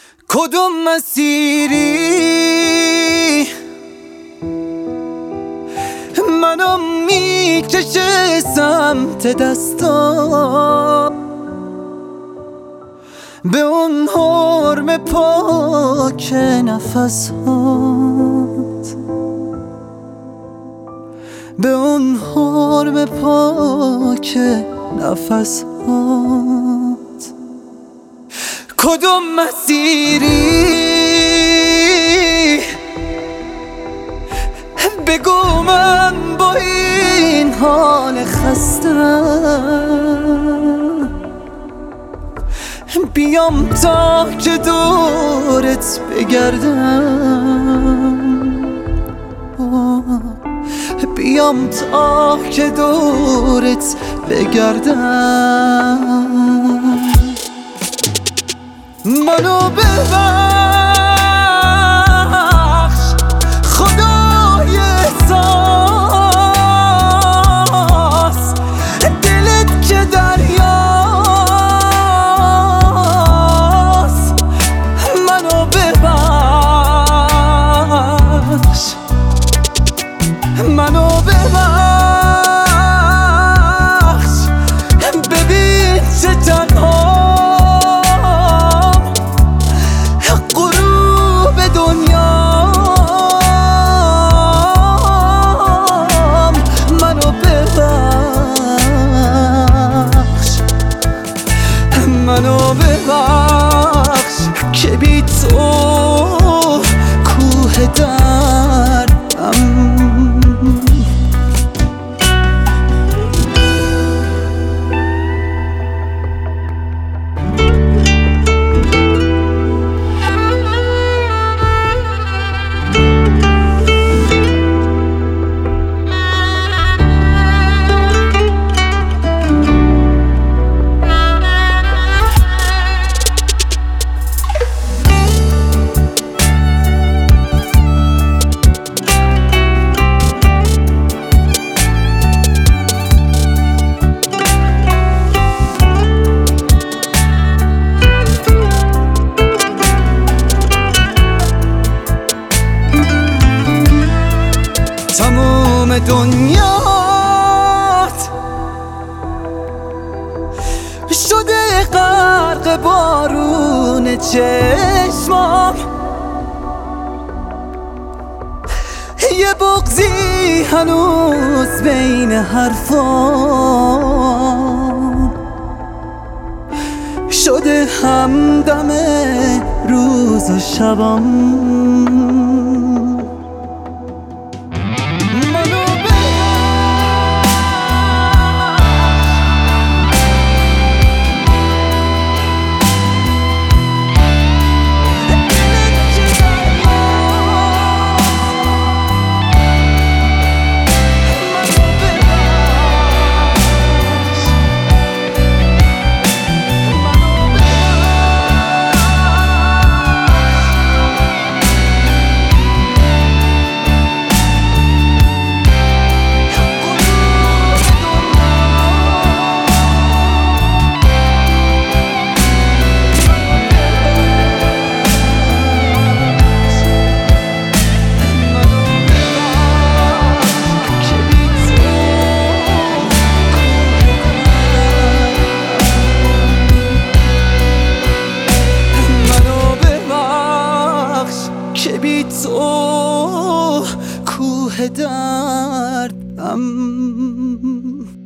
کدوم مسیری منو میکشه سمت دستا، به اون حرم پاک نفسات، به اون حرم پاک نفسات. کدوم مسیری بگو من با این حال خستم بیام تا که دورت بگردم، بیام تا که دورت بگردم. منو ببخش خدای احساس، دلت که دریاست. منو ببخش، منو ببخش، ببین چه تنها منو ببخش که بی تو کوه دردم. تموم دنیات شده غرق بارون چشمام، یه بغضی هنوز بین حرفام شده همدم روز و شبام. که بی تو کوه دردم.